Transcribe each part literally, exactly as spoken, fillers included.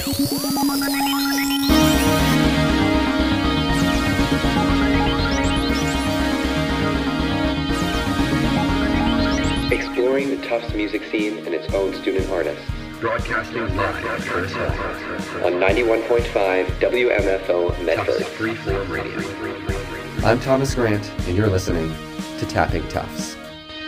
Exploring the Tufts music scene and its own student artists. Broadcasting live on Curtis Hall. On ninety-one point five W M F O Medford. Tufts Freeform Radio. I'm Thomas Grant, and you're listening to Tapping Tufts.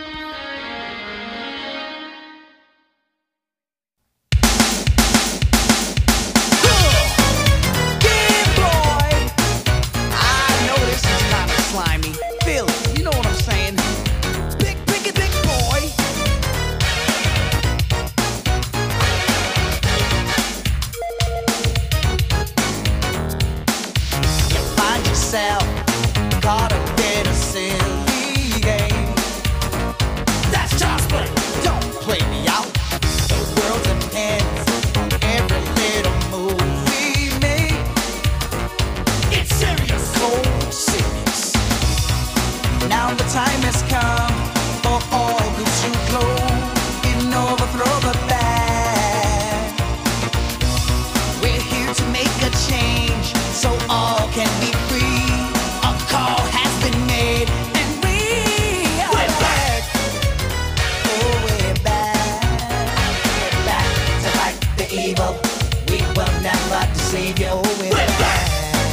Caught up in a silly game. That's child's play. Don't play me out. The world depends on every little move we make. It's serious, cold serious. Now the time has come for all good to glow and overthrow the bad. We're here to make a change so all can be free. Call has been made, and we are we're back. Oh, we're back. We're back to fight the evil. We will never deceive you. Oh, we're, we're back.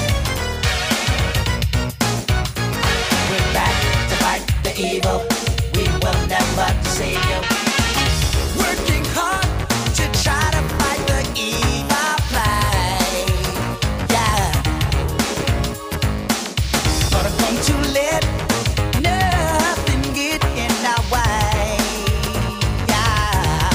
back. We're back to fight the evil. We will never deceive you. Working hard to try to fight the evil play. Yeah. To let nothing get in our way. Yeah.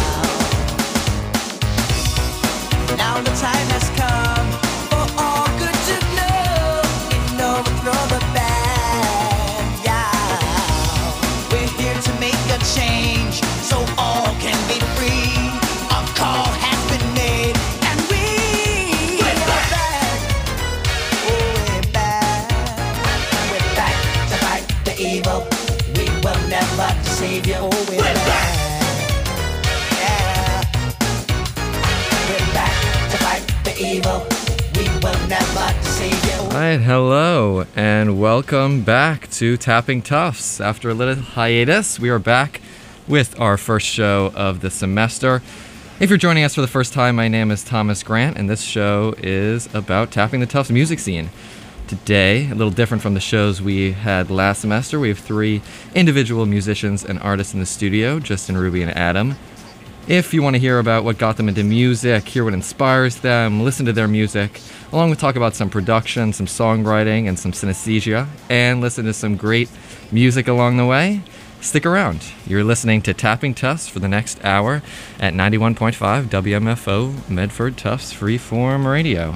Now the time has come for all good to know and overthrow the bad. Yeah. We're here to make a change so all can be free. A call has been made and we we're are back. back. Oh, we're back. To fight the evil, we will never deceive you. Oh, we're, we're back. back. Yeah. We're back to fight the evil. We will never deceive you. All right, hello, and welcome back to Tapping Tufts. After a little hiatus, we are back with our first show of the semester. If you're joining us for the first time, my name is Thomas Grant, and this show is about tapping the Tufts music scene. Today, a little different from the shows we had last semester, we have three individual musicians and artists in the studio, Justin, Ruby, and Adam. If you want to hear about what got them into music, hear what inspires them, listen to their music, along with talk about some production, some songwriting, and some synesthesia, and listen to some great music along the way, stick around. You're listening to Tapping Tufts for the next hour at ninety-one point five W M F O Medford Tufts Freeform Radio.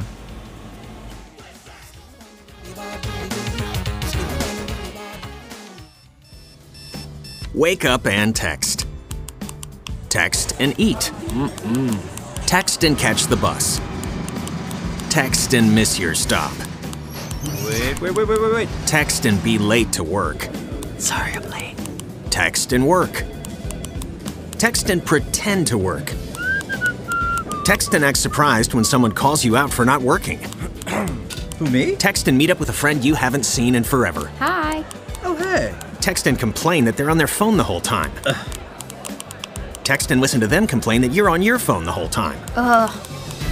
Wake up and text. Text and eat. Mm-mm. Text and catch the bus. Text and miss your stop. Wait, wait, wait, wait, wait, wait. Text and be late to work. Sorry, I'm late. Text and work. Text and pretend to work. Text and act surprised when someone calls you out for not working. Who, me? Text and meet up with a friend you haven't seen in forever. Hi. Oh, hey. Text and complain that they're on their phone the whole time. Ugh. Text and listen to them complain that you're on your phone the whole time. Ugh.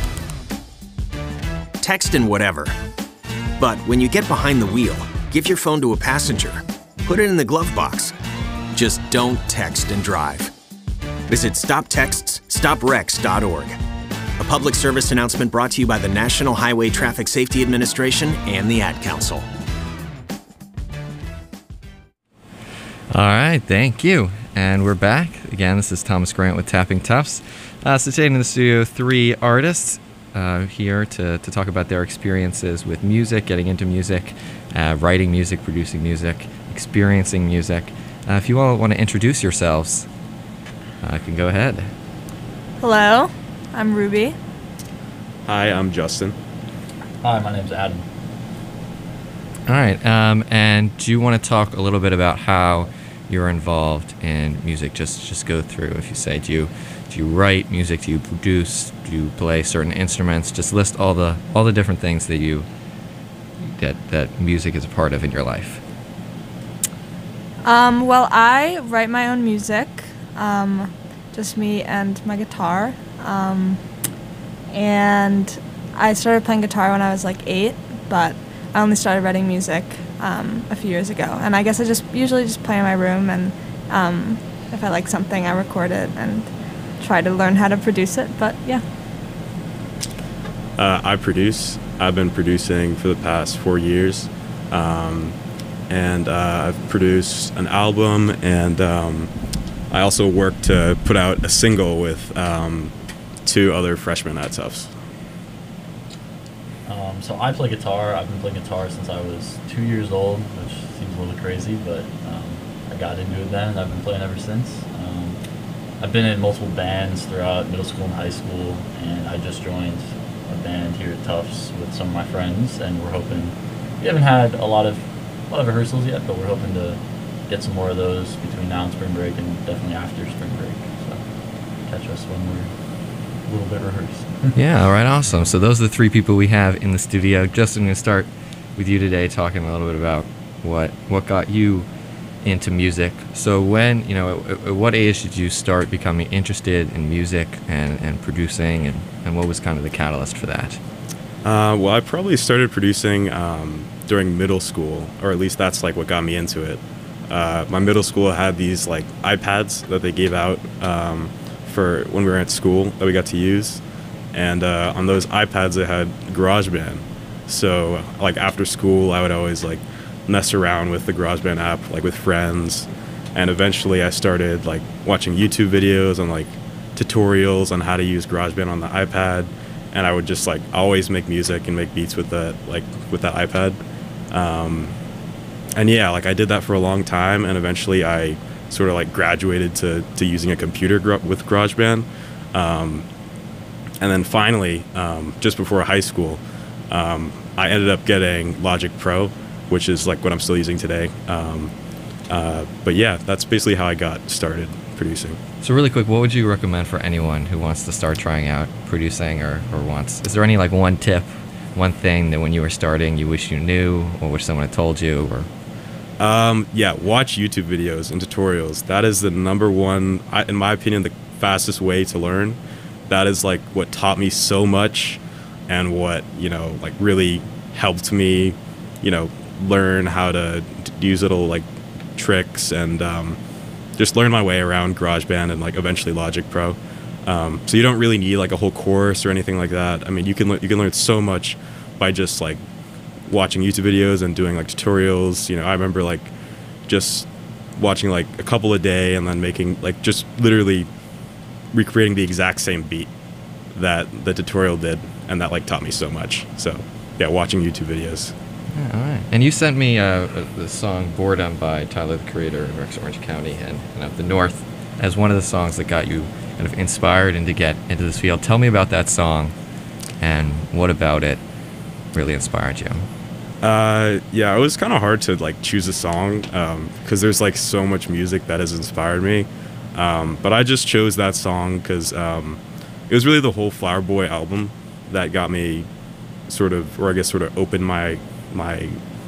Text and whatever. But when you get behind the wheel, give your phone to a passenger. Put it in the glove box. Just don't text and drive. Visit stop texts stop wrecks dot org. A public service announcement brought to you by the National Highway Traffic Safety Administration and the Ad Council. All right, thank you. And we're back. Again, this is Thomas Grant with Tapping Tufts. Uh, so today in the studio, three artists uh, here to, to talk about their experiences with music, getting into music, uh, writing music, producing music, experiencing music. Uh, if you all want to introduce yourselves, I uh, can go ahead. Hello, I'm Ruby. Hi, I'm Justin. Hi, my name's Adam. All right, um, and do you want to talk a little bit about how you're involved in music, just just go through. If you say, do you do you write music? Do you produce? Do you play certain instruments? Just list all the all the different things that you that that music is a part of in your life. Um, well, I write my own music, um, just me and my guitar. Um, and I started playing guitar when I was like eight, but I only started writing music um, a few years ago. And I guess I just usually just play in my room, and um, if I like something, I record it and try to learn how to produce it. But yeah. Uh, I produce. I've been producing for the past four years. Um, and uh, I've produced an album, and um, I also work to put out a single with um, two other freshmen at Tufts. Um, so I play guitar. I've been playing guitar since I was two years old, which seems a little crazy, but um, I got into it then, and I've been playing ever since. Um, I've been in multiple bands throughout middle school and high school, and I just joined a band here at Tufts with some of my friends, and we're hoping, we haven't had a lot of a lot of rehearsals yet, but we're hoping to get some more of those between now and spring break, and definitely after spring break. So catch us when we're a little bit rehearsed. Yeah, all right, awesome. So those are the three people we have in the studio. Justin, I'm going to start with you today, talking a little bit about what what got you into music. So when, you know, at, at what age did you start becoming interested in music and, and producing, and, and what was kind of the catalyst for that? Uh, well, I probably started producing um, during middle school, or at least that's like what got me into it. Uh, my middle school had these like iPads that they gave out um, for when we were at school that we got to use, and uh, on those iPads they had GarageBand. So like after school, I would always like mess around with the GarageBand app, like with friends, and eventually I started like watching YouTube videos on like tutorials on how to use GarageBand on the iPad. And I would just like always make music and make beats with that, like with that iPad. Um, and yeah, like I did that for a long time, and eventually I sort of like graduated to, to using a computer gr- with GarageBand. Um, and then finally, um, just before high school, um, I ended up getting Logic Pro, which is like what I'm still using today. Um, uh, but yeah, that's basically how I got started producing. So really quick, what would you recommend for anyone who wants to start trying out producing, or, or wants, is there any like one tip, one thing that when you were starting you wish you knew, or wish someone had told you? Or um, yeah, watch YouTube videos and tutorials. That is the number one, I, in my opinion, the fastest way to learn. That is like what taught me so much, and what, you know, like really helped me, you know, learn how to d- use little like tricks, and um, just learn my way around GarageBand and like eventually Logic Pro. Um, so you don't really need like a whole course or anything like that. I mean, you can le- you can learn so much by just like watching YouTube videos and doing like tutorials. You know, I remember like just watching like a couple a day, and then making like just literally recreating the exact same beat that the tutorial did, and that like taught me so much. So yeah, watching YouTube videos. Yeah, all right. And you sent me uh, the song Boredom by Tyler, the Creator, in Rex Orange County and, and up the north, as one of the songs that got you kind of inspired and to get into this field. Tell me about that song, and what about it really inspired you? Uh, yeah, it was kind of hard to like choose a song, because um, there's like so much music that has inspired me. Um, but I just chose that song because um, it was really the whole Flower Boy album that got me sort of, or I guess sort of opened my my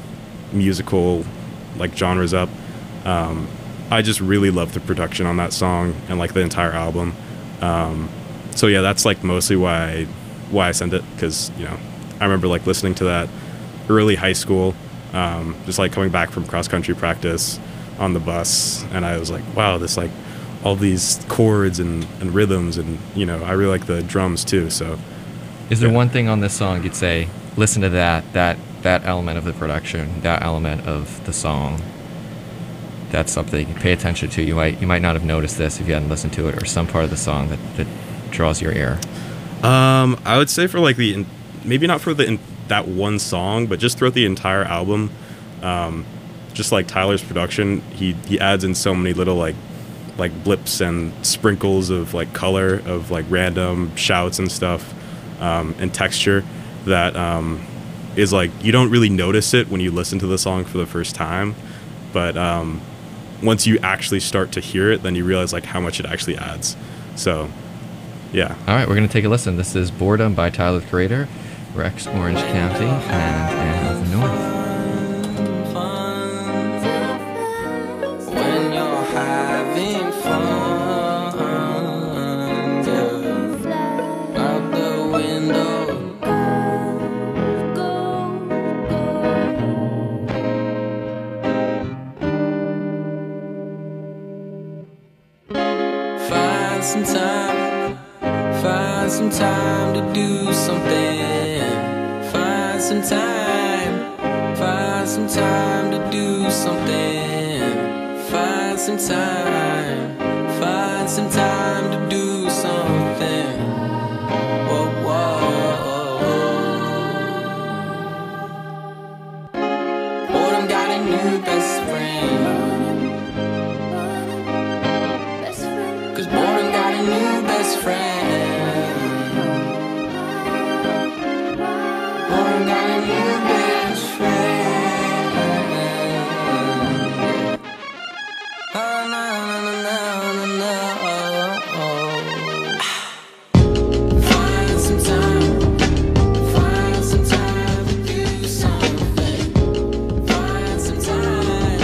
musical like genres up. Um, I just really loved the production on that song and like the entire album. Um, so yeah, that's like mostly why I, why I sent it, because you know I remember like listening to that early high school, um, just like coming back from cross country practice on the bus, and I was like, wow, this like all these chords and, and rhythms, and you know I really like the drums too. So is there yeah. one thing on this song you'd say, listen to that that that element of the production, that element of the song, that's something you pay attention to? You might you might not have noticed this if you hadn't listened to it, or some part of the song that, that draws your ear. Um, I would say for like the, maybe not for the in, that one song, but just throughout the entire album, um, just like Tyler's production, he he adds in so many little like like blips and sprinkles of like color, of like random shouts and stuff, um, and texture that um, is like you don't really notice it when you listen to the song for the first time, but um, once you actually start to hear it, then you realize like how much it actually adds. So, yeah. All right, we're going to take a listen. This is Boredom by Tyler, the Creator, Rex Orange County, and Anna of the North. When you're having fun, yeah, out the window. Find some time, find some time to do something. Find some time, find some time to do something. Find some time, find some time to do something. Whoa, whoa. Boredom got a new best friend. Cause boredom got a new best friend. Boredom got a new best friend. Oh, no, no, no, no, no. Find some time, find some time to do something. Find some time.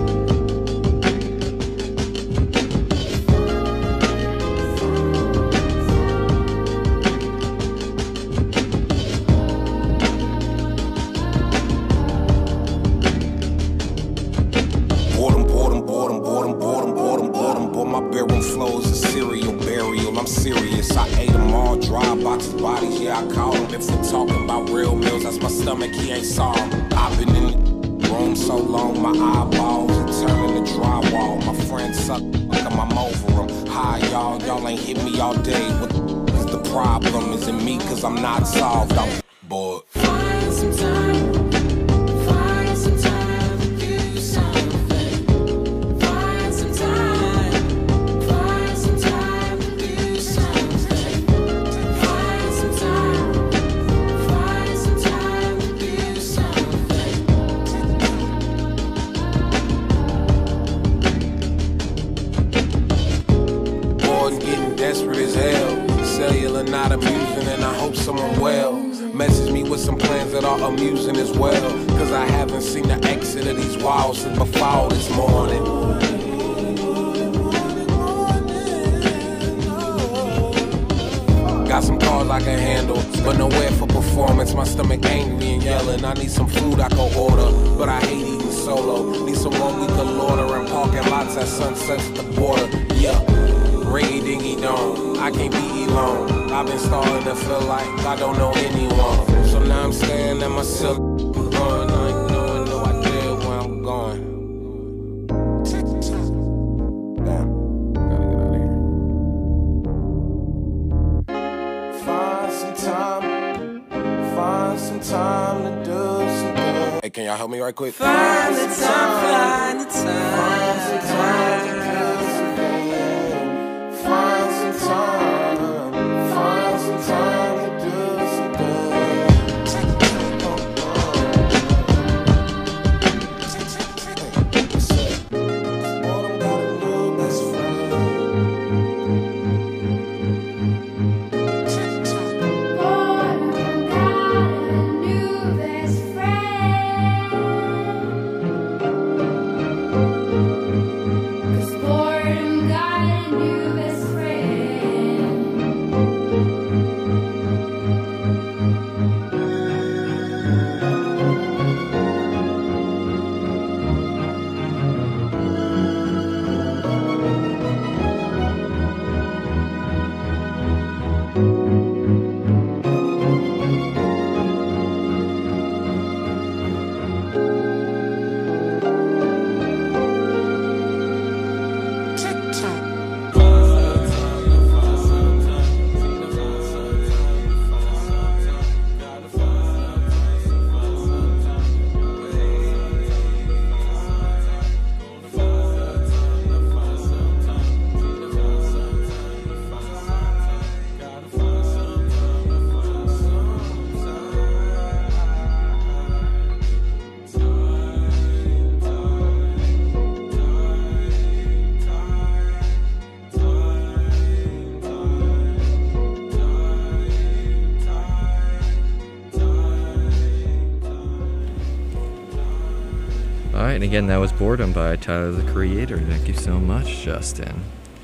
Boredom, boredom, boredom, boredom, boredom, boredom, boredom. Boy, my bedroom flows a serial burial. I'm serious. I ate them all, dry boxes, bodies. Yeah, I call them. If we're talking about real meals, that's my stomach. He ain't saw 'em. I've been in the room so long, my eyeballs are turning to drywall. My friends suck, I'm, I'm over them. Hi, y'all. Y'all ain't hit me all day. What is the problem? Is it me? Cause I'm not solved. I'm bored. Find some time, find some time to do something. Find some time, find some time to do something. Find some time, find some time to do something. Bored and getting desperate as hell. Cellular not amusing and I hope someone well. Message me with some plans that are amusing as well. Cause I haven't seen the exit of these walls since before this morning. Got some cars I can handle, but nowhere for performance. My stomach angry and yelling. I need some food I can order, but I hate eating solo. Need someone we can lauder in parking lots at sunsets at the border. Yeah. Ringy dingy dong, I can't be alone. I've been starting to feel like I don't know anyone. So now I'm staring at myself, going, I ain't knowing no idea where I'm going. Damn, gotta get out of here. Find some time, find some time to do something. Hey, can y'all help me right quick? Find the time, find the time, find some time to do something. Find some time, find some time to do something. Boredom got a new best friend. Boredom got a new best friend. 'Cause and again, that was Boredom by Tyler, the Creator. Thank you so much, Justin.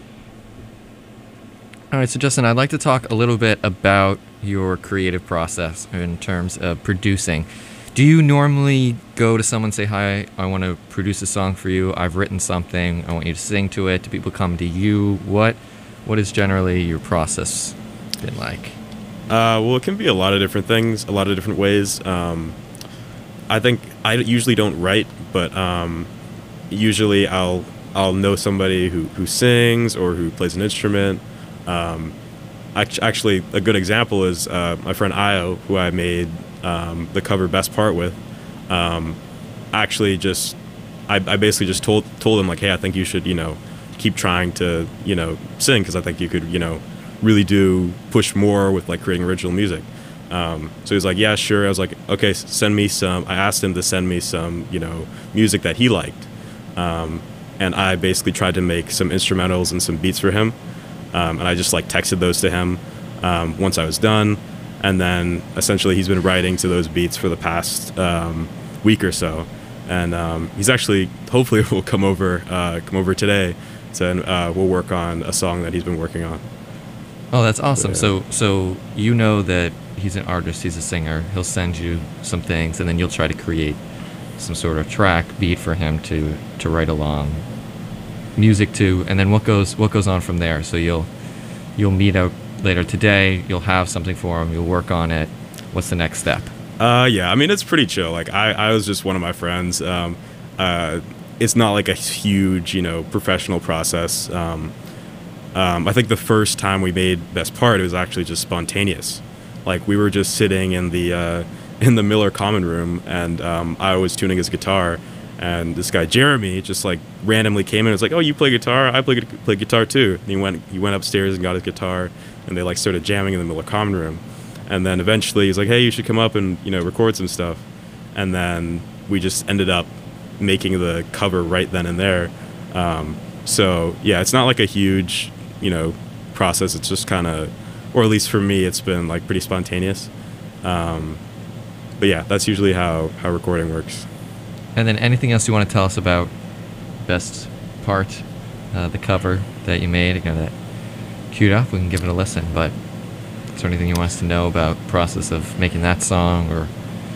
All right, so Justin, I'd like to talk a little bit about your creative process in terms of producing. Do you normally go to someone and say, hi, I want to produce a song for you. I've written something. I want you to sing to it. Do people come to you? What What is generally your process been like? Uh, well, it can be a lot of different things, a lot of different ways. Um, I think I usually don't write, but um, usually I'll I'll know somebody who, who sings or who plays an instrument. Um, actually, a good example is uh, my friend Io, who I made um, the cover Best Part with. Um, actually, just I, I basically just told told him like, hey, I think you should you know keep trying to you know sing because I think you could you know really do push more with like creating original music. Um, so he was like, yeah, sure. I was like, okay, send me some. I asked him to send me some you know music that he liked, um, and I basically tried to make some instrumentals and some beats for him. Um, and I just like texted those to him um, once I was done, and then essentially he's been writing to those beats for the past um, week or so, and um, he's actually hopefully will come over uh, come over today, so uh, we'll work on a song that he's been working on. Oh, that's awesome. So, yeah. So so you know that he's an artist, he's a singer. He'll send you some things, and then you'll try to create some sort of track beat for him to to write along music to, and then what goes what goes on from there. So you'll you'll meet out later today, you'll have something for him, you'll work on it. What's the next step? Uh yeah, I mean, it's pretty chill. Like I, I was just one of my friends. Um uh it's not like a huge, you know, professional process. Um um I think the first time we made Best Part, it was actually just spontaneous. Like we were just sitting in the uh in the Miller Common Room, and um I was tuning his guitar. And this guy Jeremy just like randomly came in and was like, "Oh, you play guitar? I play play guitar too." And he went he went upstairs and got his guitar, and they like started jamming in the Miller Common Room. And then eventually he's like, "Hey, you should come up and you know record some stuff." And then we just ended up making the cover right then and there. Um, so yeah, it's not like a huge you know process. It's just kind of, or at least for me, it's been like pretty spontaneous. Um, but yeah, that's usually how how recording works. And then anything else you want to tell us about Best Part, uh, the cover that you made? I got that queued up. We can give it a listen. But is there anything you want us to know about the process of making that song? Or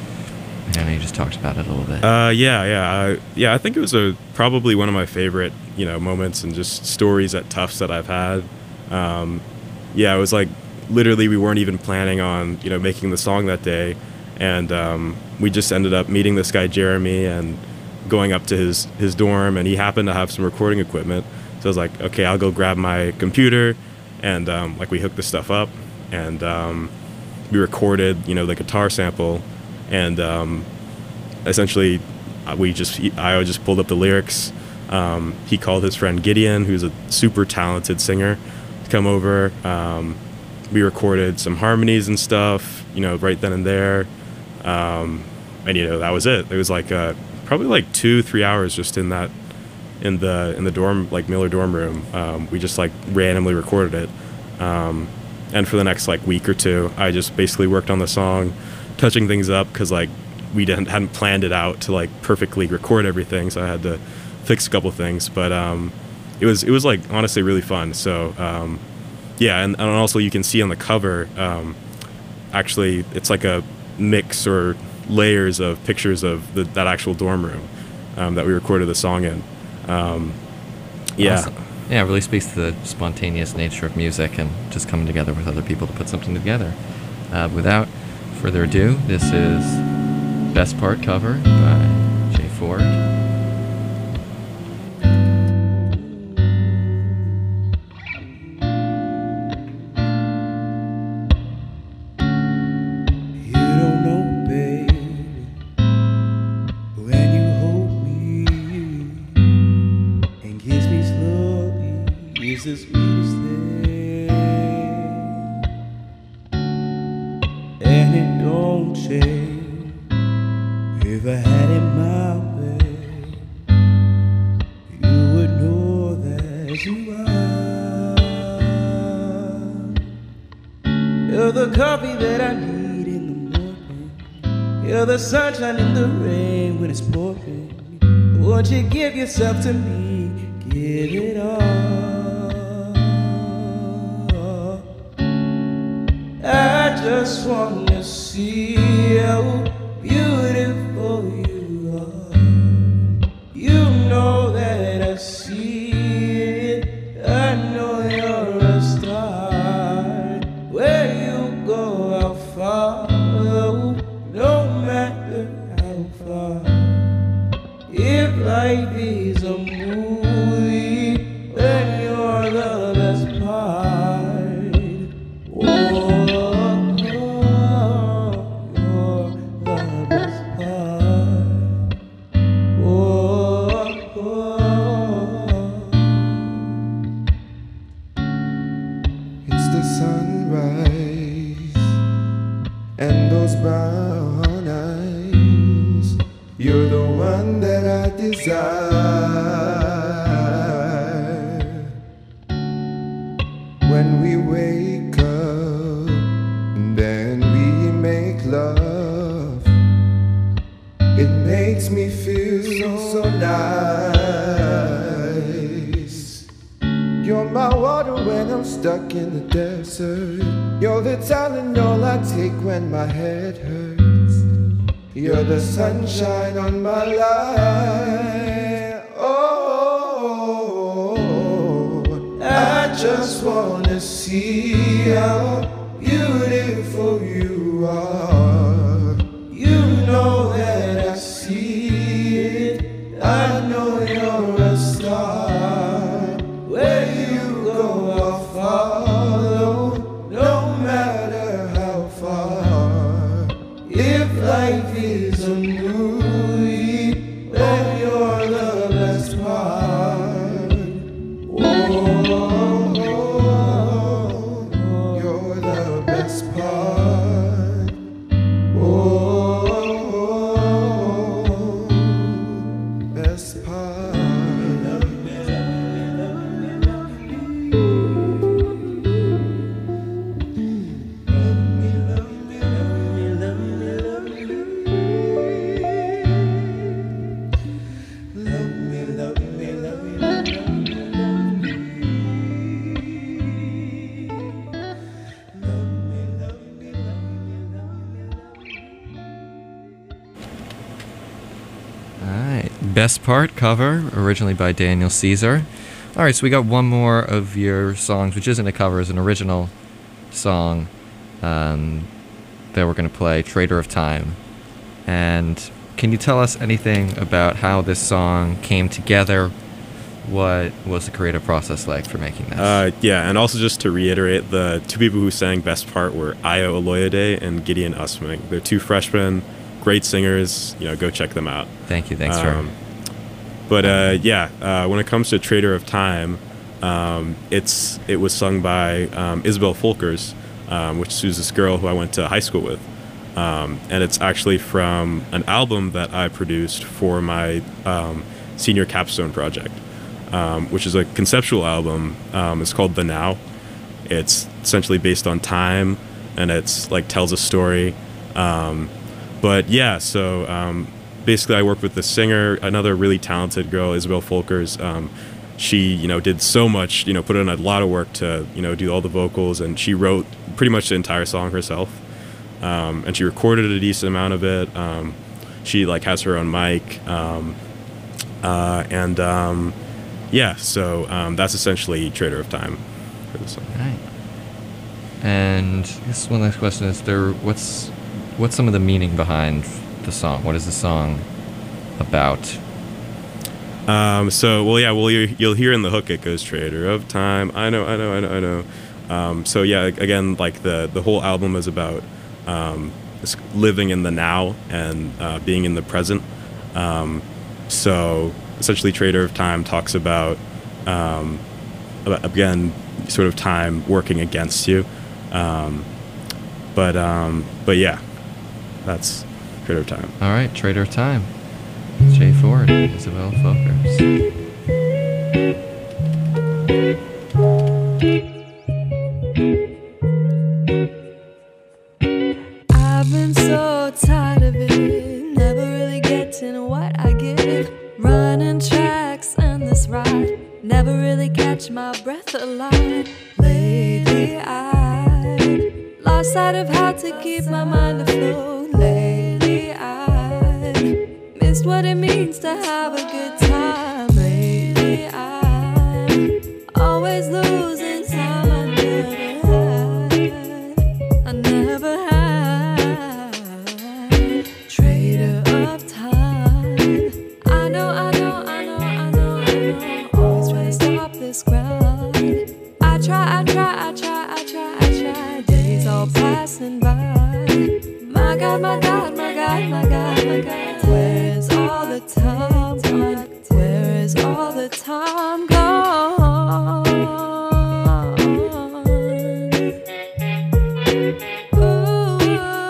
I know you just talked about it a little bit. Uh, yeah, yeah, I, yeah. I think it was a probably one of my favorite, you know, moments and just stories at Tufts that I've had. Um, yeah, it was like literally we weren't even planning on, you know, making the song that day. And um, we just ended up meeting this guy Jeremy and going up to his, his dorm, and he happened to have some recording equipment. So I was like, okay, I'll go grab my computer, and um, like we hooked the stuff up, and um, we recorded, you know, the guitar sample, and um, essentially we just I just pulled up the lyrics. Um, he called his friend Gideon, who's a super talented singer, to come over. Um, we recorded some harmonies and stuff, you know, right then and there. Um, and you know that was it. It was like uh, probably like two, three hours just in that, in the in the dorm, like Miller dorm room. Um, we just like randomly recorded it, um, and for the next like week or two, I just basically worked on the song, touching things up because like we didn't hadn't planned it out to like perfectly record everything, so I had to fix a couple things. But um, it was it was like honestly really fun. So um, yeah, and, and also you can see on the cover, um, actually it's like a mix or layers of pictures of the, that actual dorm room um, that we recorded the song in. Um, yeah. Awesome. Yeah, it really speaks to the spontaneous nature of music and just coming together with other people to put something together. Uh, without further ado, this is Best Part cover by Jay Ford. The sweetest thing, and it don't change. If I had it my way, you would know that you are. You're the coffee that I need in the morning. You're the sunshine in the rain when it's pouring. Won't you give yourself to me? Give it all. I just wanna see how beautiful you are. You know that I see it. I know you're a star. Where you go, I'll follow, no matter how far. If life is a movie, then you're the best part. Oh, you're the best part. Oh, it's the sunrise and those brown eyes. You're the one that I desire. When we wake up and then we make love, it makes me feel so nice. You're my water when I'm stuck in the desert. You're the Tylenol I take when my head hurts. You're the sunshine on my life. Oh, I just wanna see how beautiful you are. You know that I see it. I know you're a star. Where you go, I'll follow, no matter how far. If life is a movie, then you're the best part. Oh, you're the best part. Oh, best part. Best Part cover, originally by Daniel Caesar. Alright, so we got one more of your songs, which isn't a cover, it's an original song um, that we're going to play, Traitor of Time. And can you tell us anything about how this song came together? What was the creative process like for making this? Uh, yeah, and also just to reiterate, the two people who sang Best Part were Ayo Oloyede and Gideon Usming. They're two freshmen, great singers. You know, go check them out. Thank you. Thanks, um, for. But uh, yeah, uh, when it comes to Traitor of Time, um, it's it was sung by um, Isabel Folkers, um, which is this girl who I went to high school with, um, and it's actually from an album that I produced for my um, senior capstone project, um, which is a conceptual album. Um, it's called The Now. It's essentially based on time, and it's like tells a story. Um, but yeah, so. Um, Basically, I worked with the singer, another really talented girl, Isabel Folkers. Um, she, you know, did so much, you know, put in a lot of work to, you know, do all the vocals, and she wrote pretty much the entire song herself. Um, and she recorded a decent amount of it. Um, she like has her own mic, um, uh, and um, yeah. So um, that's essentially Traitor of Time for the song. Right. And I guess one last question is: there, what's what's some of the meaning behind the song? What is the song about? Um, so, well, yeah, well, you, you'll hear in the hook it goes Traitor of Time. I know, I know, I know, I know. Um, so, yeah, again, like the, the whole album is about um, living in the now and uh, being in the present. Um, so, essentially, Traitor of Time talks about, um, about, again, sort of time working against you. Um, but, um, but yeah, that's Traitor of Time. All right, Traitor of Time. Jay Ford, Isabel Folkers. I've been so tired of it, never really getting what I give. Running lost sight of how to keep my mind afloat. Lately I've missed what it means to have a good time. Lately I'm always losing time. I never had, I never had. Trader of time. I know, I know, I know, I know, I know. Always trying to stop this grind. I try, I try, I try, I try, I try. Days all passing by. My God, my God, my God, my God, my God. Where is all the time gone? Where is all the time gone? Ooh,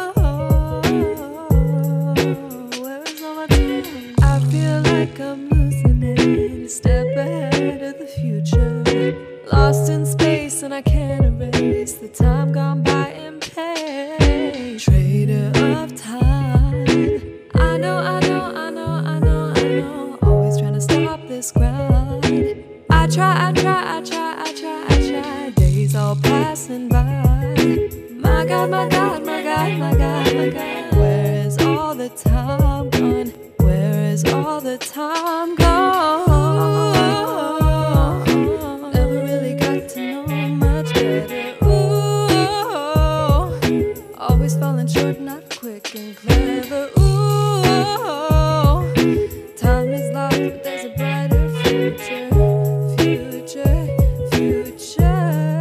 where is all my time? I feel like I'm losing it. A step ahead of the future. Lost in space and I can't erase the time gone by in pain. Trader of time. I know, I know, I know, I know, I know. Always trying to stop this grind. I try, I try, I try, I try, I try. Days all passing by. My God, my God, my God, my God, my God. Where is all the time gone? Where is all the time gone? Never really got to know much better. Ooh, always falling short, not quick and clever. Ooh, time is lost, but there's a brighter future. Future, future.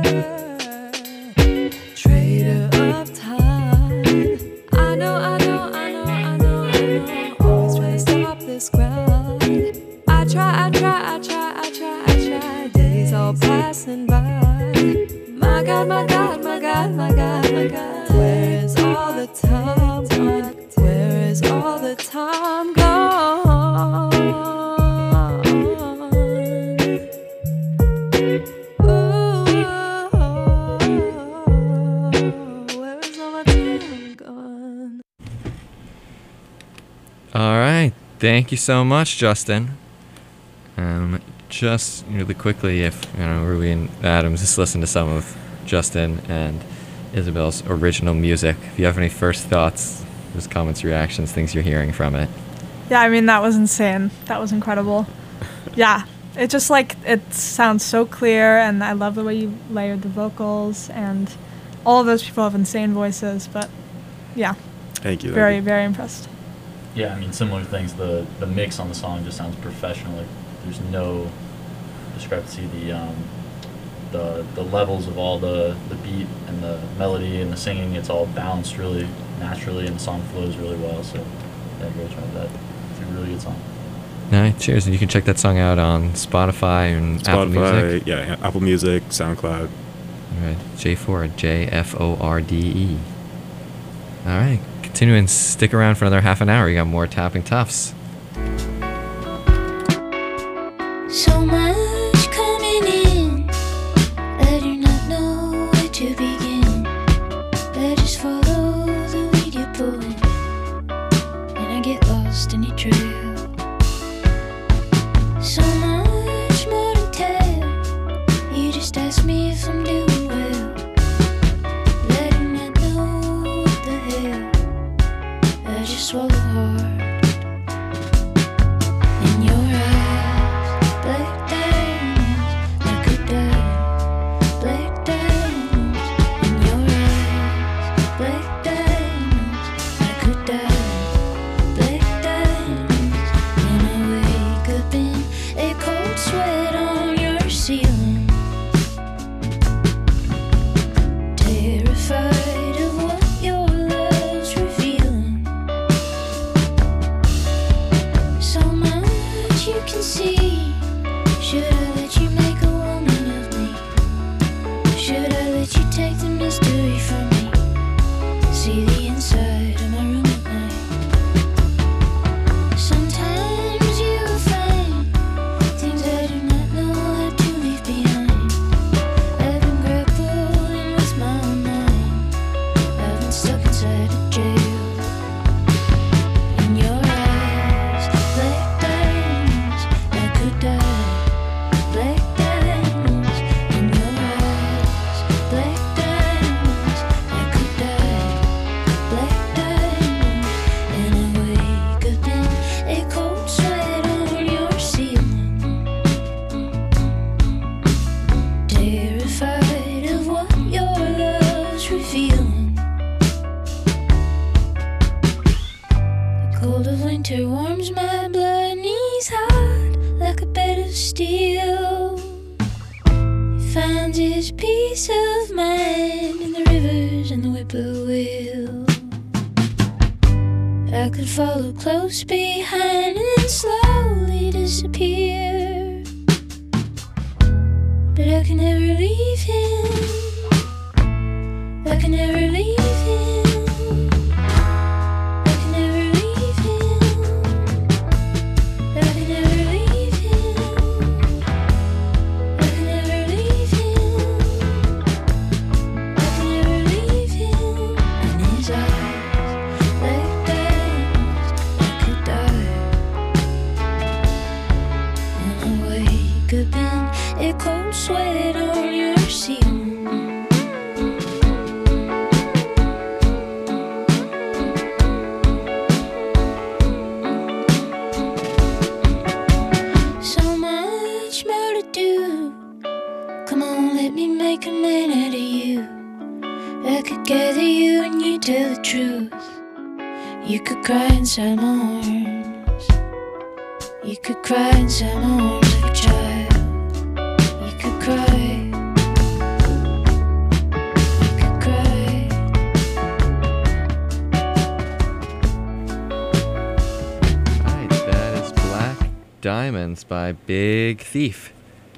Trader of time. I know, I know, I know, I know, I know. Always trying to stop this grind. I try, I try, I try, I try, I try. Days all passing by. My God, my God, my God, my God, my God. Where is all the time gone? Where is all the time gone? Ooh, where is all my time gone? All right. Thank you so much, Justin. Um, just really quickly, if you know Ruby and Adams just listen to some of Justin and Isabel's original music. If you have any first thoughts, just comments, reactions, things you're hearing from it. Yeah, I mean, that was insane. That was incredible. Yeah, it just like, it sounds so clear, and I love the way you layered the vocals, and all of those people have insane voices, but yeah. Thank you. Very, thank you. very impressed. Yeah, I mean, similar things. The the mix on the song just sounds professional. Like there's no discrepancy. The um, the the levels of all the the beat and the melody and the singing, it's all balanced really naturally, and the song flows really well. So yeah, great job. That it's a really good song. All right, cheers. And you can check that song out on Spotify and Apple Spotify, Music. yeah, Apple Music, SoundCloud. All right, J Ford, J F O R D E. All right, continue and stick around for another half an hour. You got more Tapping Toughs. So much coming in, I do not know where to begin. I just follow the lead you're pulling, and I get lost in your trail. So much more to tell, you just ask me if I'm doing well. I do not know what the hell, I just swallow hard. In your eyes, black diamonds, I could die. Black diamonds, in your eyes, black diamonds, I could die. Black diamonds, and I wake up in a cold sweat on your ceiling. Terrified of what your love's revealing. So much you can see. Should I let you make a woman of me? Should I let you take the mystery from me? See the inside of my room at night. Sometimes you will find things I do not know how to leave behind. I've been grappling with my own mind. I've been stuck inside a jail. In your eyes, black diamonds, I could die. Black diamonds, in your eyes, black diamonds, terrified of what your love's revealing. The cold of winter warms my blood, knees hot like a bed of steel. He finds his peace of mind in the rivers and the whippoorwill. I could follow close behind and then slowly disappear, but I can never leave him. I can never leave him. I can never leave him. I can never leave him. I can never leave him. I can never leave him. And his eyes like diamonds, I could die. And I wake up in a cold sweat on your ceiling. So much more to do. Come on, let me make a man out of you. I could gather you and you tell the truth. You could cry inside my arms. You could cry inside my arms like a child. You could cry. You could cry. Right, that is Black Diamonds by Big Thief.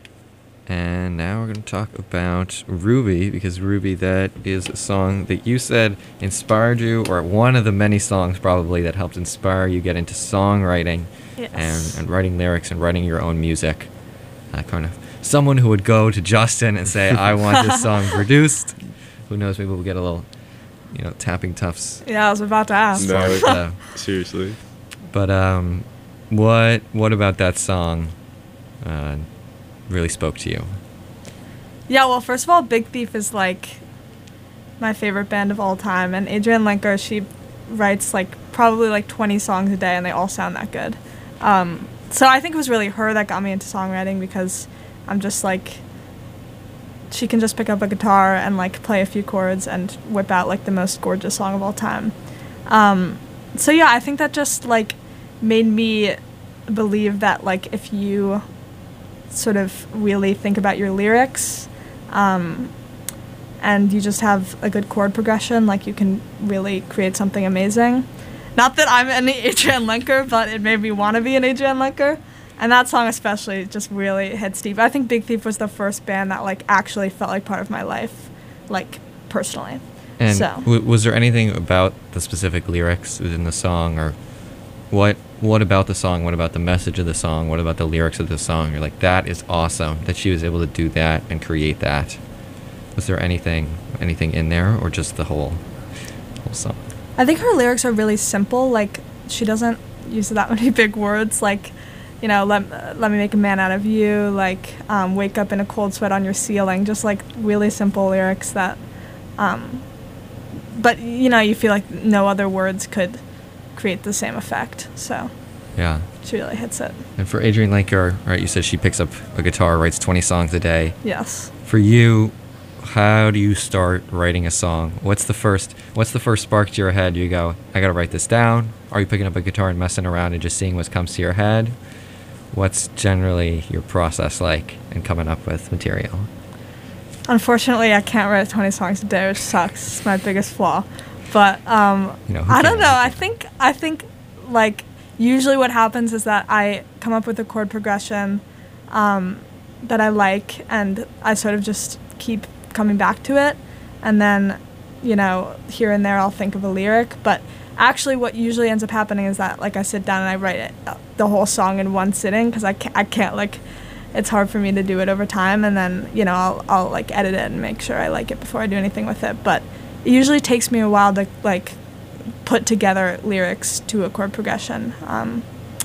And now we're going to talk about Ruby, because Ruby, that is a song that you said inspired you, or one of the many songs probably that helped inspire you get into songwriting. Yes. and, and writing lyrics and writing your own music. Uh, kind of someone who would go to Justin and say, I want this song produced. Who knows, maybe we'll get a little, you know, Tapping Toughs. Yeah, I was about to ask. No, sort of, seriously. But um, what what about that song uh, really spoke to you? Yeah, well, first of all, Big Thief is like my favorite band of all time, and Adrienne Lenker, she writes like probably like twenty songs a day, and they all sound that good. Um, so I think it was really her that got me into songwriting, because I'm just like, she can just pick up a guitar and like play a few chords and whip out like the most gorgeous song of all time. Um, so yeah, I think that just like made me believe that like if you sort of really think about your lyrics, um, and you just have a good chord progression, like you can really create something amazing. Not that I'm any Adrienne Lenker, but it made me want to be an Adrienne Lenker. And that song especially just really hits deep. I think Big Thief was the first band that like actually felt like part of my life, like personally. And so. w- was there anything about the specific lyrics within the song, or what what about the song, what about the message of the song, what about the lyrics of the song? You're like, that is awesome that she was able to do that and create that. Was there anything anything in there, or just the whole whole song? I think her lyrics are really simple. Like, she doesn't use that many big words. Like, you know, let, uh, let me make a man out of you. Like, um, wake up in a cold sweat on your ceiling. Just, like, really simple lyrics that, um, but, you know, you feel like no other words could create the same effect. So, Yeah. she really hits it. And for Adrienne Lenker, right, you said she picks up a guitar, writes twenty songs a day. Yes. For you, how do you start writing a song? What's the first what's the first spark to your head? You go, I gotta write this down? Are you picking up a guitar and messing around and just seeing what comes to your head? What's generally your process like in coming up with material? Unfortunately, I can't write twenty songs a day, which sucks. It's my biggest flaw. But um, You know, who I don't can? know. I think I think like usually what happens is that I come up with a chord progression um, that I like, and I sort of just keep coming back to it, and then, you know, here and there I'll think of a lyric. But actually what usually ends up happening is that like I sit down and I write it, the whole song in one sitting, because I can't, I can't like, it's hard for me to do it over time, and then, you know, I'll, I'll like edit it and make sure I like it before I do anything with it. But it usually takes me a while to like put together lyrics to a chord progression. Um,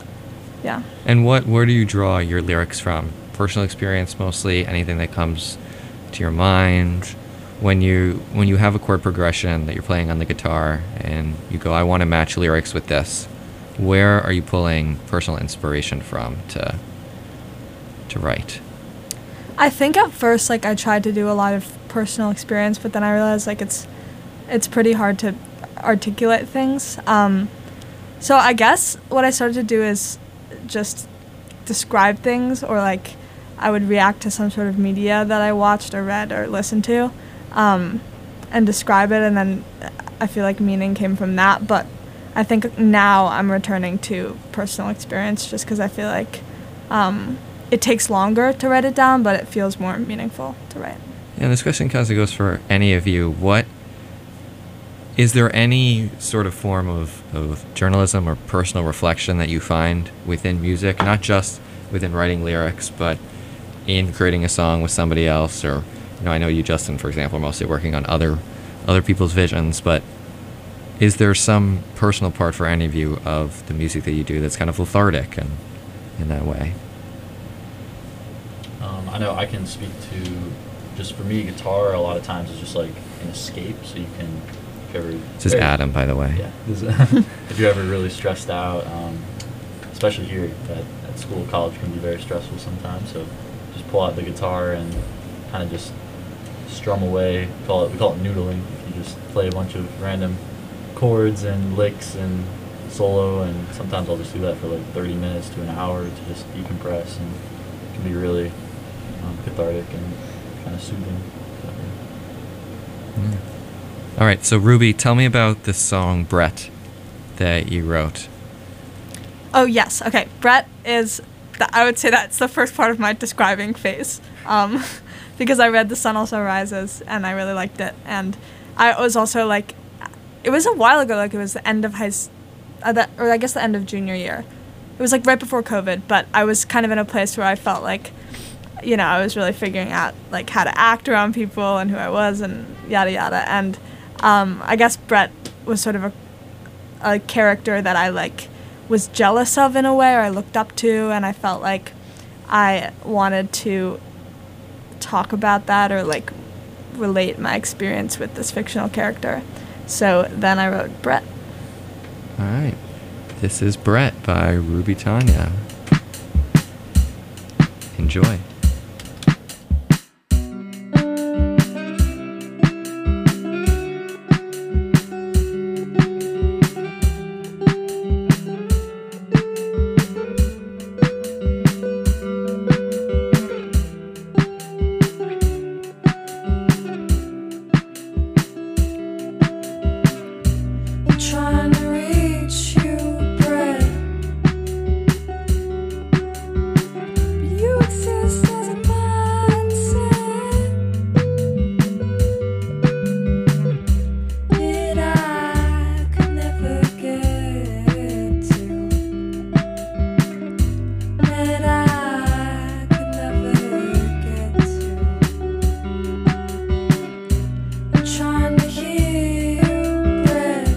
yeah. And what where do you draw your lyrics from? Personal experience mostly, anything that comes to your mind when you when you have a chord progression that you're playing on the guitar and you go, I want to match lyrics with this. Where are you pulling personal inspiration from to to write? I think at first, like, I tried to do a lot of personal experience, but then I realized, like, it's it's pretty hard to articulate things. Um, so I guess what I started to do is just describe things, or, like, I would react to some sort of media that I watched or read or listened to, um, and describe it, and then I feel like meaning came from that. But I think now I'm returning to personal experience just because I feel like um, it takes longer to write it down, but it feels more meaningful to write. Yeah, this question kind of goes for any of you. What is there any sort of form of, of journalism or personal reflection that you find within music, not just within writing lyrics, but in creating a song with somebody else? Or, you know, I know you, Justin, for example, are mostly working on other other people's visions, but is there some personal part for any of you of the music that you do that's kind of cathartic and in that way? Um, I know I can speak to, just for me, guitar a lot of times is just like an escape, so you can, if you ever... This is Adam, by the way. Yeah. This, if you're ever really stressed out, um, especially here at, at school, college can be very stressful sometimes, so just pull out the guitar and kind of just strum away. We call it, we call it noodling. You just play a bunch of random chords and licks and solo, and sometimes I'll just do that for like thirty minutes to an hour to just decompress, and it can be really um, cathartic and kind of soothing. Mm. All right, so Ruby, tell me about this song Brett that you wrote. Oh yes, okay. Brett is, the, I would say that's the first part of my describing phase, um, because I read The Sun Also Rises and I really liked it, and I was also like, it was a while ago, like it was the end of high, s- uh, the, or I guess the end of junior year. It was like right before COVID, but I was kind of in a place where I felt like, you know, I was really figuring out like how to act around people and who I was and yada yada. And um, I guess Brett was sort of a, a character that I like was jealous of in a way, or I looked up to, and I felt like I wanted to talk about that or like relate my experience with this fictional character. So then I wrote Brett. All right. This is Brett by Ruby Tanya. Enjoy. Trying to reach you, Brett. But you exist as a mindset that I could never get to, that I could never get to. I'm trying to hear you, Brett.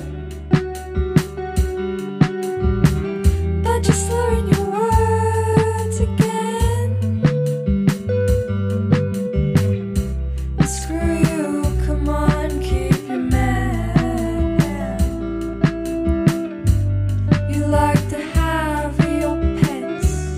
But you're slurring your words again. And screw you, come on, keep your man. You like to have your pets.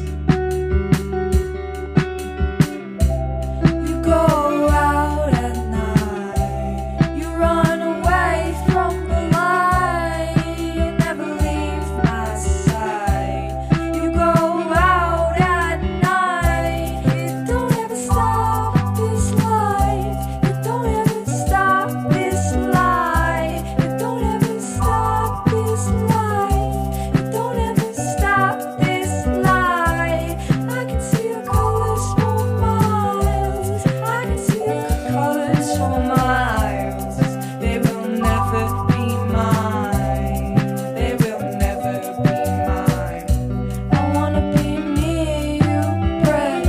You go out at night. You run away from the light. You never leave my side. You go out at night. You don't ever stop this life. You don't ever stop this life. You don't ever stop this life. You don't ever stop this life. I can see your colors for miles. I can see your colors for miles. They will never be mine. They will never be mine. I wanna be near you, Brett.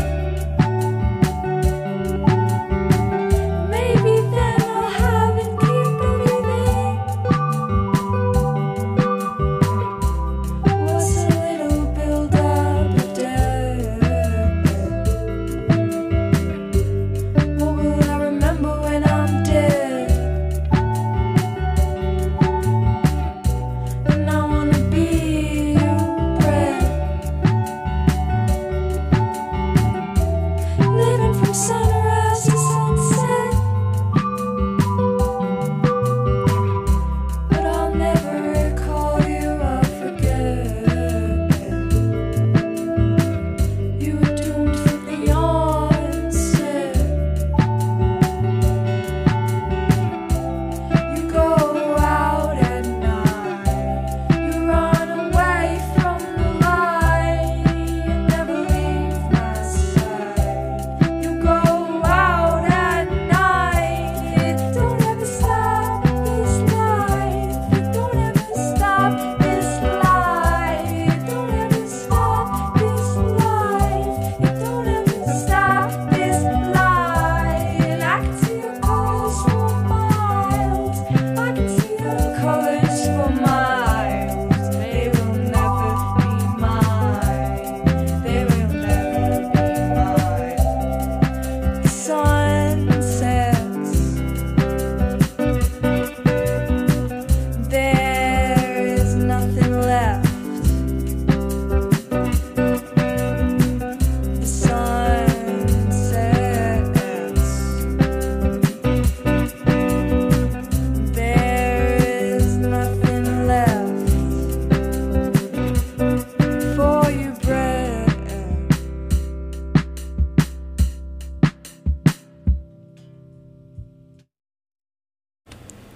Maybe then I'll have and keep breathing. What's a little build up of death? What will I remember when I'm dead?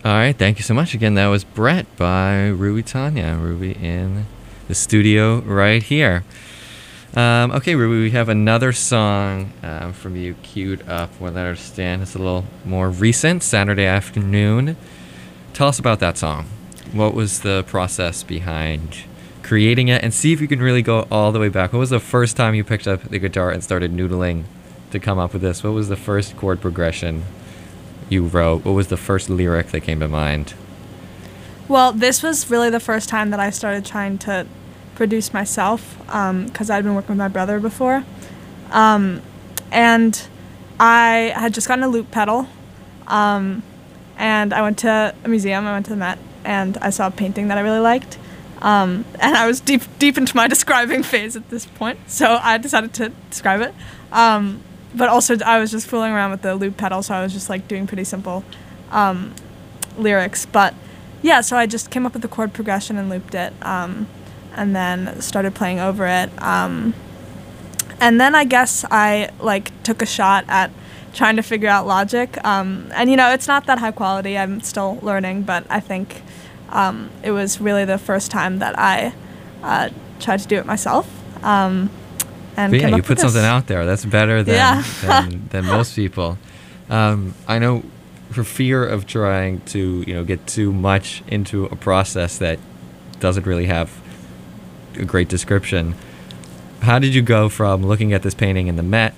All right, thank you so much. Again, that was Brett by Ruby Tanya. Ruby in the studio right here. Um, okay, Ruby, we have another song um, from you queued up. What I understand it's a little more recent, Saturday Afternoon. Tell us about that song. What was the process behind creating it? And see if you can really go all the way back. What was the first time you picked up the guitar and started noodling to come up with this? What was the first chord progression you wrote? What was the first lyric that came to mind? Well, this was really the first time that I started trying to produce myself, because um, I'd been working with my brother before. Um, and I had just gotten a loop pedal, um, and I went to a museum, I went to the Met, and I saw a painting that I really liked. Um, and I was deep deep into my describing phase at this point, so I decided to describe it. Um, but also I was just fooling around with the loop pedal, so I was just like doing pretty simple um, lyrics. But yeah, so I just came up with the chord progression and looped it, um, and then started playing over it. Um, and then I guess I like took a shot at trying to figure out logic. Um, and you know, it's not that high quality. I'm still learning, but I think um, it was really the first time that I uh, tried to do it myself. Um, and but yeah, came up you put with this. something out there. That's better than Yeah. than, than most people. Um, I know for fear of trying to, you know, get too much into a process that doesn't really have a great description. How did you go from looking at this painting in the Met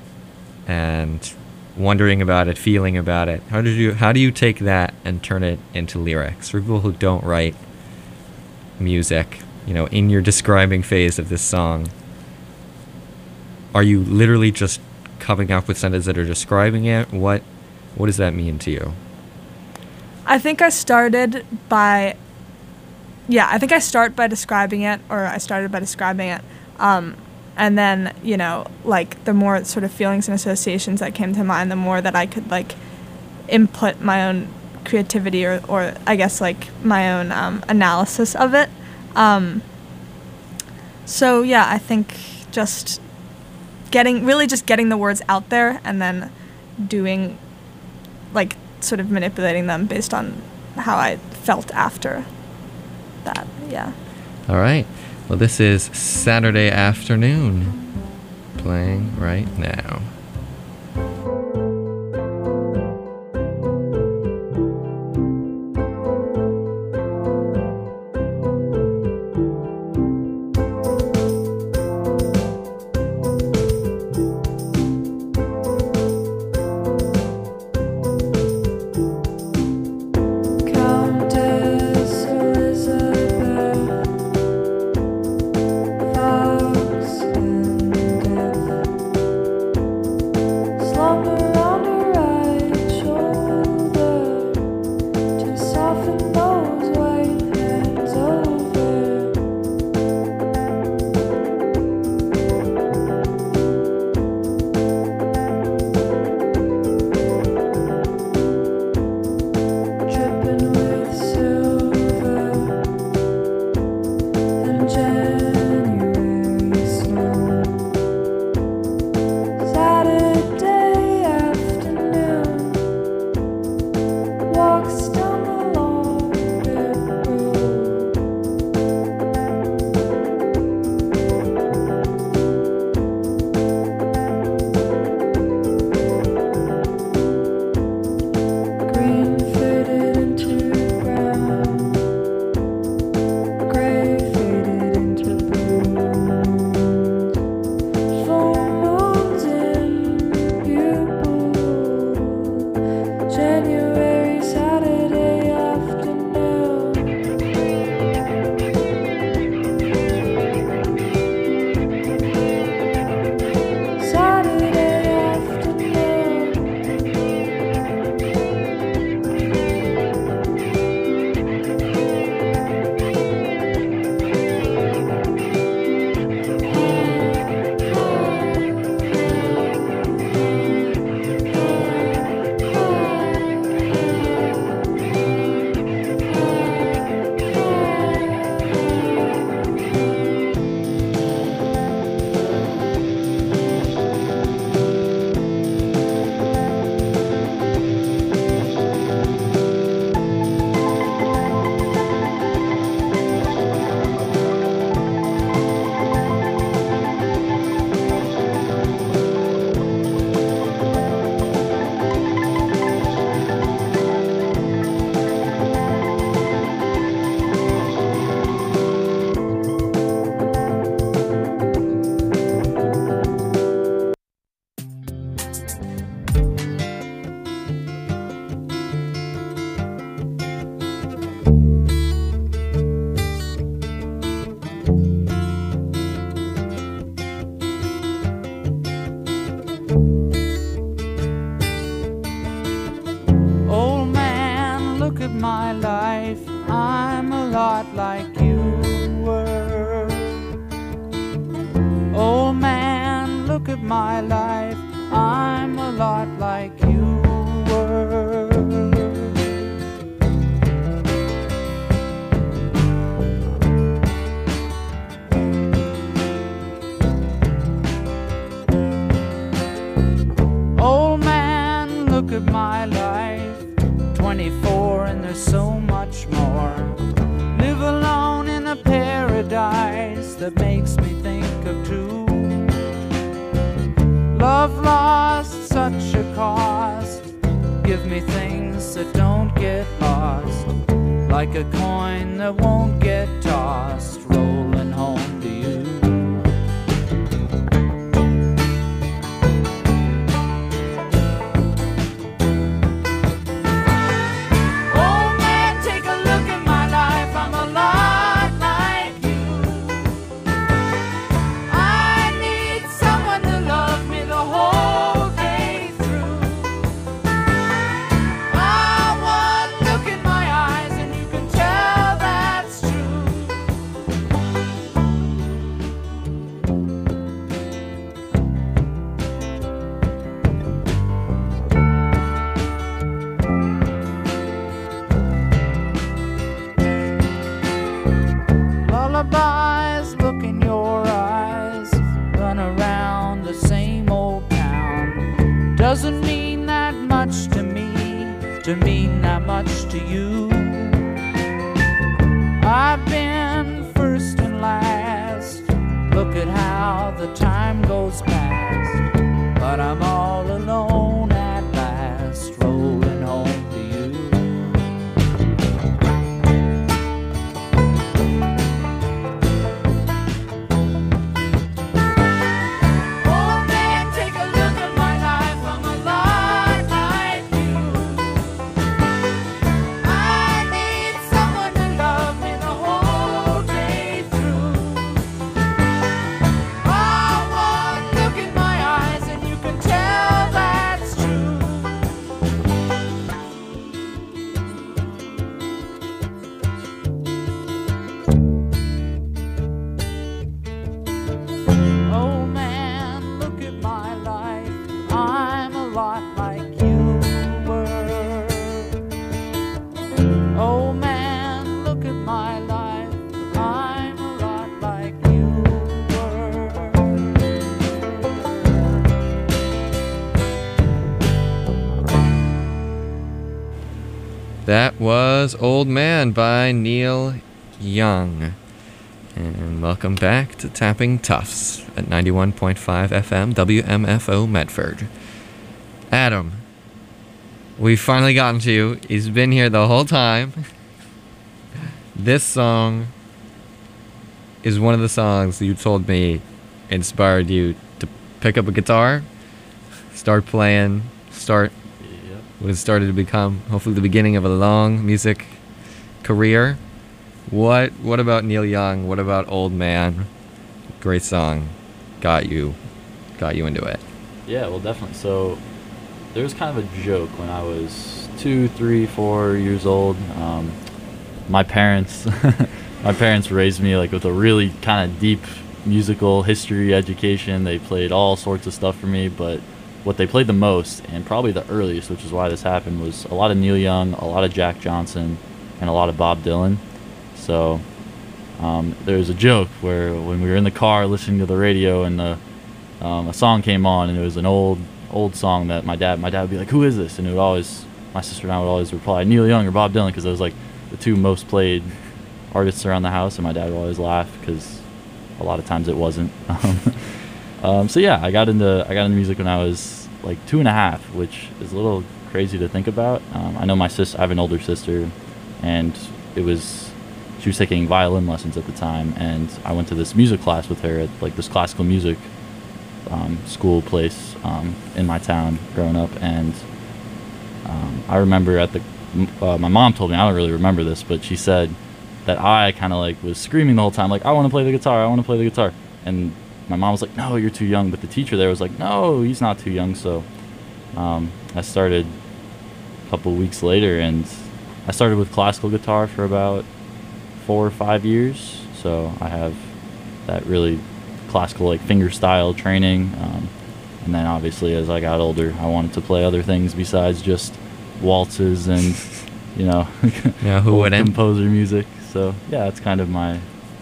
and wondering about it, feeling about it? How did you how do you take that and turn it into lyrics? For people who don't write music, you know, in your describing phase of this song, are you literally just coming up with sentences that are describing it? What what does that mean to you? I think I started by, yeah, I think I start by describing it, or I started by describing it. Um, and then, you know, like the more sort of feelings and associations that came to mind, the more that I could like input my own creativity or, or I guess like my own um, analysis of it. Um, so yeah, I think just getting, really just getting the words out there and then doing, like sort of manipulating them based on how I felt after that, yeah. All right. Well, this is Saturday Afternoon, playing right now. Countess Elizabeth Fox and Death. my life, I'm a lot like you were. Old man, look at my life, I'm a lot like you were. Old man, look at my life, twenty-four and there's so much more. Live alone in a paradise that makes me think of two. Love lost, such a cost. Give me things that don't get lost, like a coin that won't get tossed, rolling home to you. Lullabies, look in your eyes, run around the same old town. Doesn't mean that much to me, to mean that much to you. I've been first and last, look at how the time goes past. But I'm all alone at last, rolling home to you. That was Old Man by Neil Young. And welcome back to Tapping Tufts at ninety-one point five F M W M F O Medford. Adam, we've finally gotten to you. He's been here the whole time. This song is one of the songs you told me inspired you to pick up a guitar, start playing, start what has started to become hopefully the beginning of a long music career. What what about Neil Young? What about Old Man? Great song. Got you got you into it. Yeah, well, definitely. So there was kind of a joke when I was two, three, four years old. Um, my parents, my parents raised me like with a really kind of deep musical history education. They played all sorts of stuff for me, but what they played the most, and probably the earliest, which is why this happened, was a lot of Neil Young, a lot of Jack Johnson, and a lot of Bob Dylan. So um, there was a joke where when we were in the car listening to the radio and the, um, a song came on, and it was an old old song that my dad my dad would be like, "Who is this?" And it would always, my sister and I would always reply, "Neil Young or Bob Dylan," because it was like the two most played artists around the house, and my dad would always laugh because a lot of times it wasn't. Um, so yeah, I got into I got into music when I was like two and a half, which is a little crazy to think about. Um, I know my sis. I have an older sister, and it was she was taking violin lessons at the time, and I went to this music class with her at like this classical music um, school place um, in my town growing up. And um, I remember at the uh, my mom told me, I don't really remember this, but she said that I kind of like was screaming the whole time, like, "I want to play the guitar, I want to play the guitar," and my mom was like, "No, you're too young." But the teacher there was like, "No, he's not too young." So um, I started a couple weeks later, and I started with classical guitar for about four or five years, so I have that really classical like finger style training. Um, and then obviously as I got older, I wanted to play other things besides just waltzes and you know, yeah, who wouldn't? Composer music. So yeah, that's kind of my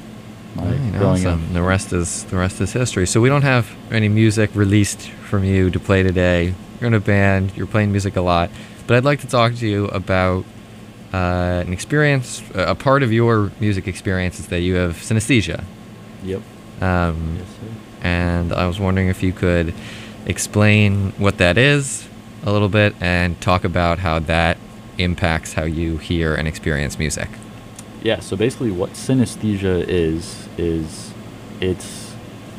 my Right, growing awesome. up. The rest is the rest is history. So we don't have any music released from you to play today. You're in a band. You're playing music a lot, but I'd like to talk to you about uh, an experience. A part of your music experience is that you have synesthesia. Yep. Um, Yes, sir. and I was wondering if you could explain what that is a little bit and talk about how that impacts how you hear and experience music. Yeah, so basically what synesthesia is, is it's,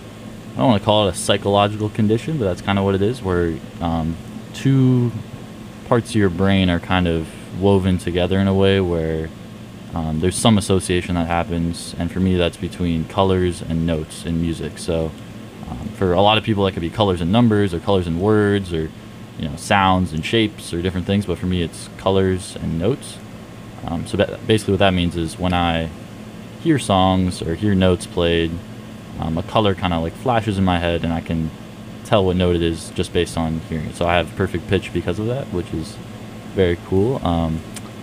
I don't want to call it a psychological condition, but that's kind of what it is, where um, two parts of your brain are kind of woven together in a way where um, there's some association that happens, and for me that's between colors and notes in music. So um, for a lot of people that could be colors and numbers, or colors and words, or you know, sounds and shapes, or different things, but for me it's colors and notes. Um, so ba- basically what that means is when I hear songs or hear notes played, um, a color kind of like flashes in my head and I can tell what note it is just based on hearing it. So I have perfect pitch because of that, which is very cool. Um,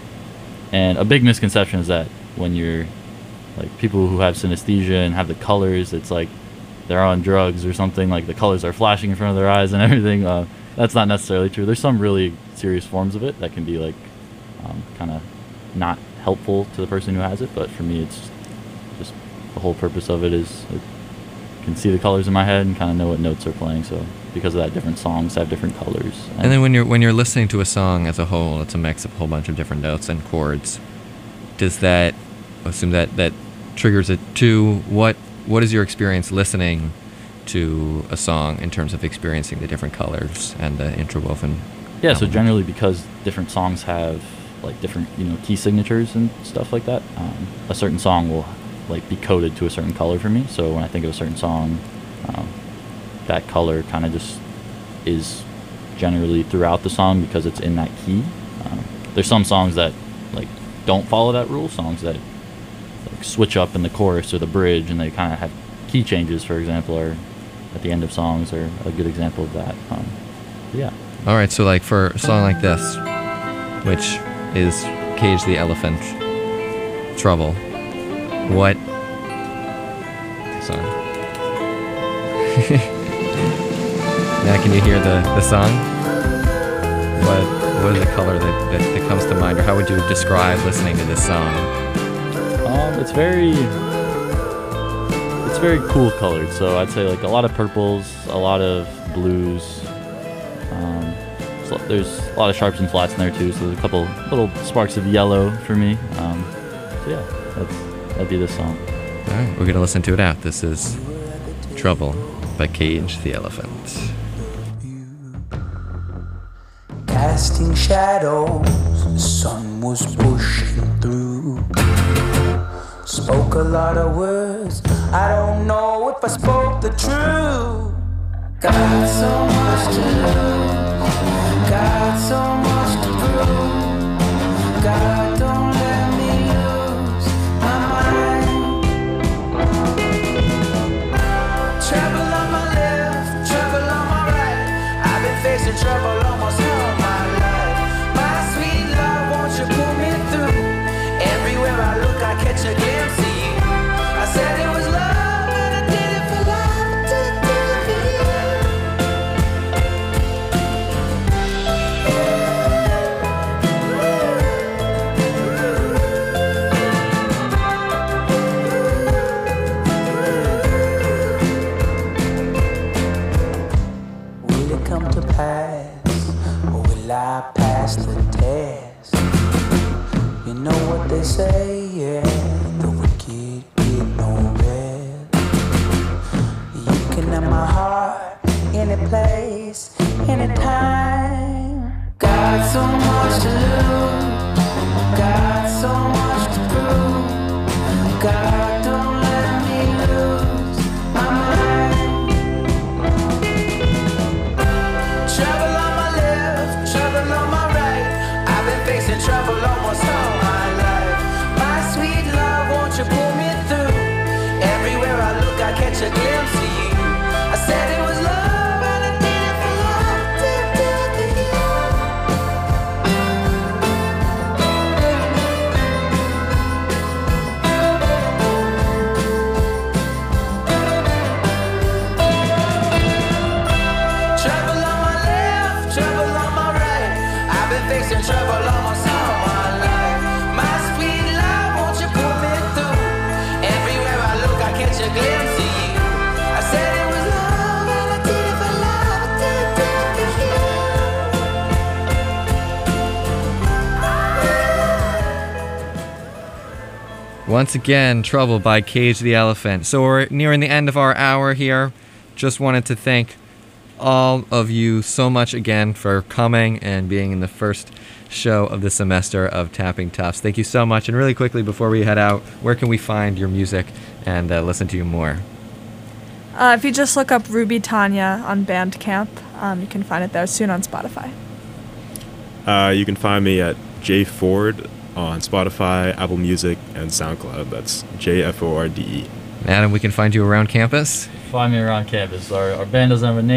and a big misconception is that when you're like people who have synesthesia and have the colors, it's like they're on drugs or something, like the colors are flashing in front of their eyes and everything. Uh, that's not necessarily true. There's some really serious forms of it that can be like um, kind of not helpful to the person who has it, but for me it's just the whole purpose of it is I can see the colors in my head and kind of know what notes are playing. So because of that, different songs have different colors. And, and then when you're when you're listening to a song as a whole, it's a mix of a whole bunch of different notes and chords. Does that I assume that that triggers it too? What what is your experience listening to a song in terms of experiencing the different colors and the interwoven? Yeah, so element? generally because different songs have like different, you know, key signatures and stuff like that, um, a certain song will like be coded to a certain color for me. So when I think of a certain song, um, that color kind of just is generally throughout the song because it's in that key. Um, there's some songs that like don't follow that rule, songs that like switch up in the chorus or the bridge and they kind of have key changes, for example, or at the end of songs are a good example of that. Um, yeah. All right, so like for a song like this, which is Cage the Elephant, Trouble, what... Sorry. Now can you hear the, the song? What, what is the color that, that, that comes to mind, or how would you describe listening to this song? Um, it's very... It's very cool colored, so I'd say like a lot of purples, a lot of blues. Um, so there's a lot of sharps and flats in there too, so there's a couple little sparks of yellow for me. Um, so yeah, that's, that'd be this song. All right, we're gonna listen to it out. This is Trouble by Cage the Elephant. Casting shadows, the sun was pushing through. Spoke a lot of words, I don't know if I spoke the truth. Got so much to lose, got so much to prove. God, don't let me lose my mind. Trouble on my left, trouble on my right. I've been facing trouble almost all my life. My sweet love, won't you pull me through? Everywhere I look, I catch a glimpse of you. I said it was love, and I did it for love, I did it for you. Will it come to pass, or will I pass the test? You know what they say, yeah, the wicked get no rest. You can have my heart, any place, any time. Got so much to lose, got so much to prove. God, don't let me lose my mind. Trouble on my left, trouble on my right. I've been facing trouble almost all once again, Trouble by Cage the Elephant. So we're nearing the end of our hour here. Just wanted to thank all of you so much again for coming and being in the first show of the semester of Tapping Tufts. Thank you so much. And really quickly before we head out, where can we find your music and uh, listen to you more? Uh, if you just look up Ruby Tanya on Bandcamp, um, you can find it there, soon on Spotify. Uh, you can find me at J Ford on Spotify, Apple Music, and SoundCloud. That's J F O R D E. Adam, we can find you around campus? Find me around campus. Our, our band doesn't have a name.